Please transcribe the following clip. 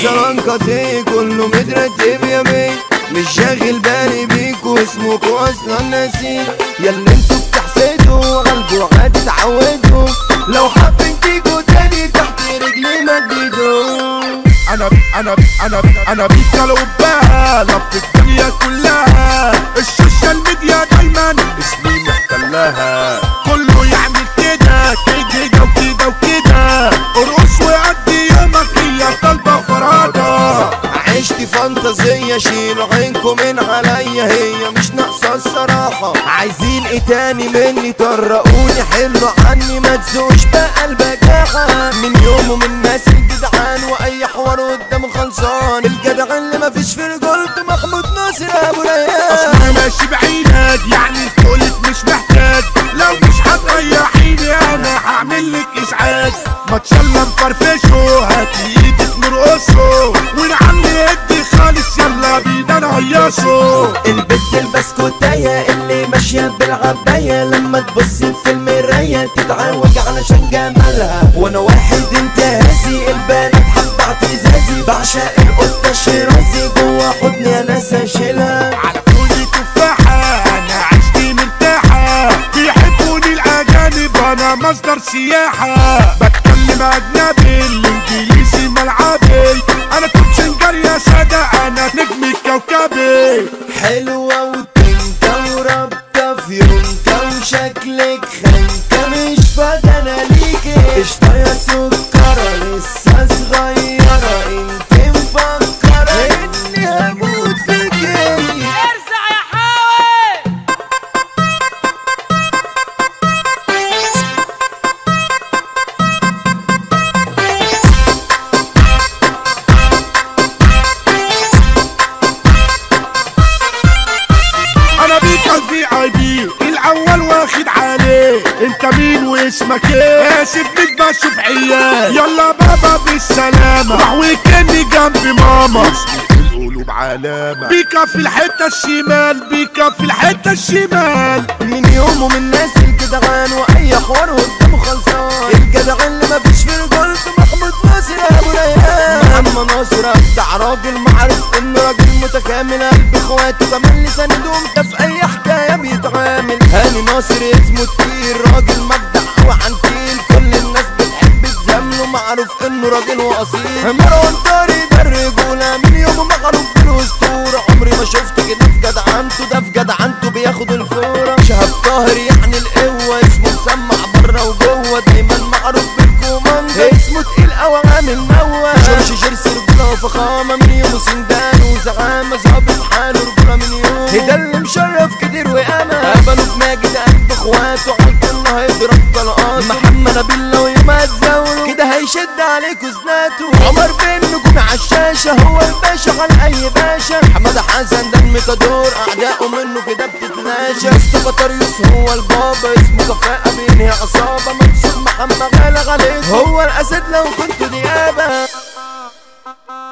شرنكتي كله مترتب يا بيه، مش شاغل بالي بيكوا اسمكوا اصلا ناسي، ياللي انتوا بتحسدوا غلبوا عادي اتعودوا، لو حابين تيجوا تاني تحت رجلي مددوا. انا بيك القبة لف الدنيا كلها، السوشيال ميديا دايما اسمي محتلها، كله يعمل كده كده وكده وكده، ارقص وعدي يومك هي طالبة فرادة. عشت فانتازية شيلوا عينكم من عليا، هي مش ناقصة الصراحة، عايزين ايه تاني مني؟ طرقوني حلوا عني ما تزوش بقى البجاحة، من يوم ومن ناس الجدعان واي حوار قدامه خلصان، الجدع اللي مفيش في رجولته محمود ناصر ابو ريان. اصلا ماشي بعينك يعني تقولك مش محتاج، لو مش هتريحيني انا هعملك ازعاج، ما تشلا نفرفشه هاتي ايدك نرقصه، ونعلي ادي خالص يلا بينا نهيصه. البت البسكوتاية اللي ماشية بالعباية، لما تبص في المراية تتعوج علشان جمالها، وانا واحد انتهازي البنات حب اعتزازي، بعشق القطة الشرازي جوا حضني انا ساشلها، على كل تفاحة انا عشتي مرتاحة، بيحبوني الاجانب انا مصدر سياحة، بتكلم اجنبي الانجليزي ملعبي، انا كنت سنجر يا سادة انا نجم كوكبي. حلوة وتنكة ورابطة في يونكة وشكلك خنكة، مش فاضي انا ليكي قشطة يا سكرة لسه صغيرة، انت مفكرة اني هموت فيكي. ارزع يا حاوي. انا بيك الVIP الاول واخد عليه، انت مين واسمك ايه؟ اسف بيك بشوف عيال، يلا بابا بالسلامة راح ويكني جنب ماما، القلوب علامة، بيكا في الحتة الشمال بيكا في الحتة الشمال، من يوم ومن ناس الجدعان واي حوار قدامه خلصان، الجدع اللي مفيش في رجولته محمود ناصر ابو ريان. محمد ناصر بتاع راجل معروف انه راجل متكامل، قلب اخواته كمان لساندهم ده في اي حكايه بيتعامل. هاني ناصر اسمه تقيل راجل مبدع وعنتيل، كل الناس بتحب تزامله معروف انه راجل واصيل. مروان طارق ده الرجوله من يومه معروف بالاسطوره، عمري ما شفت كده في جدعنته، ده في جدعنته بياخد الفوره. شهاب طاهر يعني القوه اسمه مسمع بره وجوه، دايما معروف بالكوماندو اسمه تقيل قوي عامل نوه. جورج جيرسي رجوله وفخامه من يومه سندان وزعامه، ظابط حاله رجوله من يوم، ده اللي مشرف كتير وياما. قبلوا بماجد قلب اخواته عالكل هيضرب طلقات، محمد نبيل لو يوم هتزاوله كده هيشد عليكوا زناته. عمر بن نجوم عالشاشه هو الباشا على اي باشا، حماده حسن ده المتدور اعدائه منه كده بتتلاشى. مصطفى طريوس هو البابا اسمه كفاءه بينهي عصابه، منصور محمد غالي عليك هو الاسد لو كنتوا ديابه.